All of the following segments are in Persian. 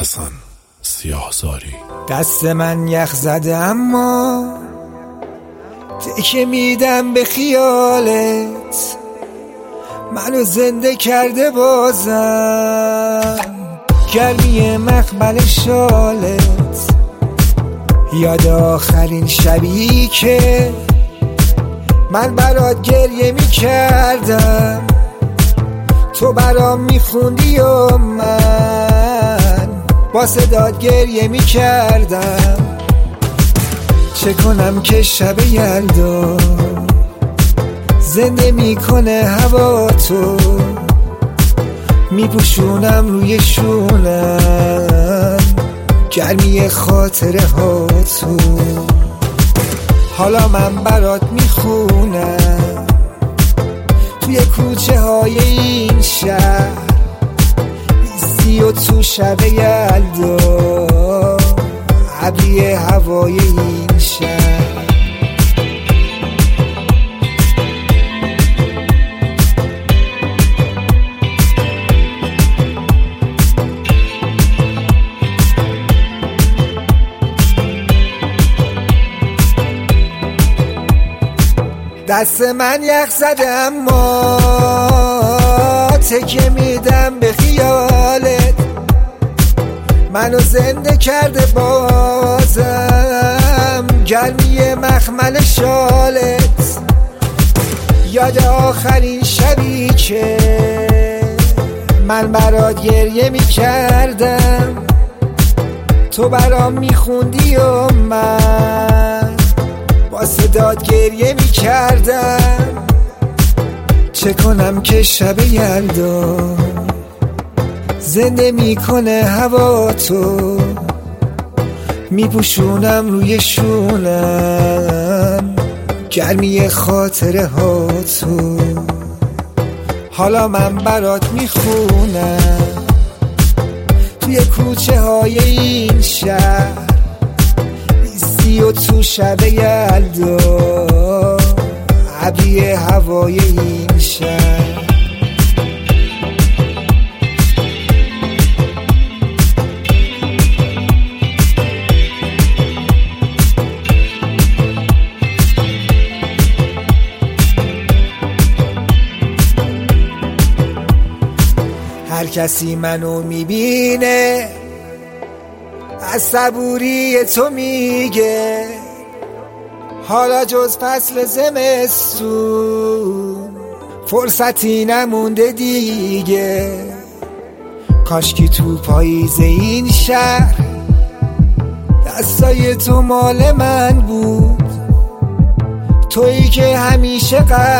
حسن سیاهزاری. دست من یخ زده اما تکه میدم به خیالت، منو زنده کرده بازم گرمی مخمل شالت. یاد آخرین شبی که من برات گریه میکردم، تو برام میخوندی و من با صدات گریه میکردم. چه کنم که شب یلدا زنده میکنه هوا تو، میپوشونم روی شونم گرمی خاطره ها تو. حالا من برات میخونم توی کوچه های این شهر، بیستی و تو شب یلدا ابری هوای این شهر. دست من یخ زده اما تکیه میدم به خیالت، منو زنده کرده بازم گرمی مخمل شالت. یاد آخرین شبی که من برات گریه میکردم، تو برام میخوندی و من با صدات گریه میکردم. چه کنم که شب یلدا زنده میکنه هوا تو، میپوشونم روی شونم گرمی خاطره ها تو. حالا من برات میخونم توی کوچه های این شهر، بیستی و تو شب یلدا ابری هوای این شهر. هر کسی منو میبینه از صبوری تو میگه، حالا جز فصل زمستون فرصتی نمونده دیگه. کاشکی تو پاییز این شهر دستای تو مال من بود، تویی که همیشه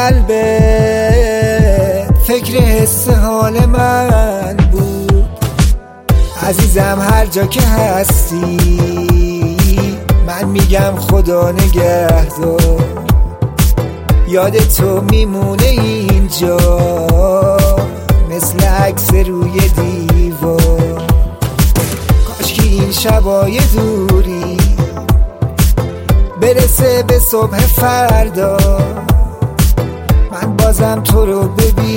قلبه فکر حس حال من بود. عزیزم هر جا که هستی من میگم خدا نگهدار، یاد تو میمونه اینجا مثل عکس روی دیوار. کاشکی این شبای دوری برسه به صبح فردا، من بازم تو رو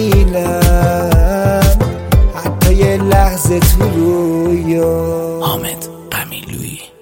ببینم حتی یه لحظه تو رویا. حامد قمیلویی.